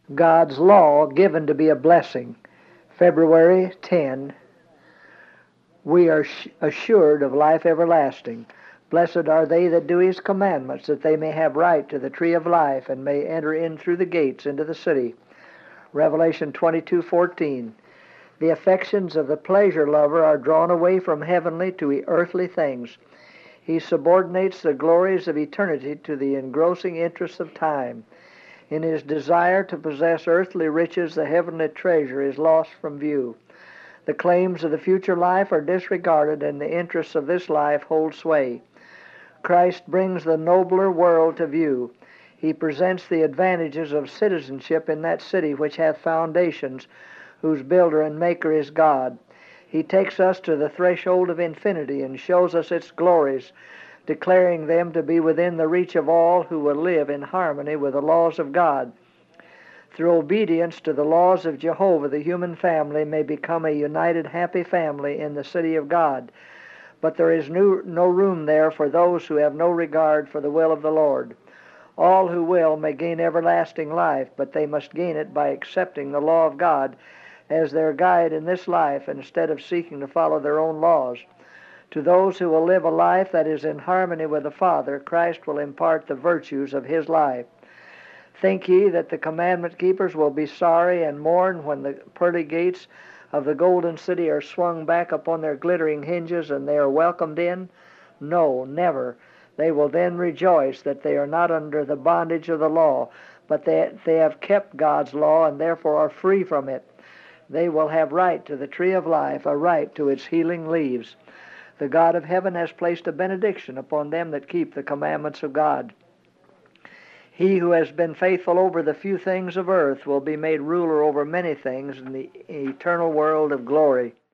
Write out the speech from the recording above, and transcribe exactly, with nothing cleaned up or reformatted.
God's law given to be a blessing. February tenth. We are assured of life everlasting. Blessed are they that do his commandments, that they may have right to the tree of life, and may enter in through the gates into the city. Revelation twenty-two fourteen. The affections of the pleasure lover are drawn away from heavenly to earthly things. He subordinates the glories of eternity to the engrossing interests of time. In his desire to possess earthly riches, the heavenly treasure is lost from view. The claims of the future life are disregarded, and the interests of this life hold sway. Christ brings the nobler world to view. He presents the advantages of citizenship in that city which hath foundations, whose builder and maker is God. He takes us to the threshold of infinity and shows us its glories, declaring them to be within the reach of all who will live in harmony with the laws of God. Through obedience to the laws of Jehovah, the human family may become a united, happy family in the city of God. But there is no, no room there for those who have no regard for the will of the Lord. All who will may gain everlasting life, but they must gain it by accepting the law of God as their guide in this life instead of seeking to follow their own laws. To those who will live a life that is in harmony with the Father, Christ will impart the virtues of his life. Think ye that the commandment keepers will be sorry and mourn when the pearly gates of the golden city are swung back upon their glittering hinges and they are welcomed in? No, never. They will then rejoice that they are not under the bondage of the law, but that they have kept God's law and therefore are free from it. They will have right to the tree of life, a right to its healing leaves. The God of heaven has placed a benediction upon them that keep the commandments of God. He who has been faithful over the few things of earth will be made ruler over many things in the eternal world of glory.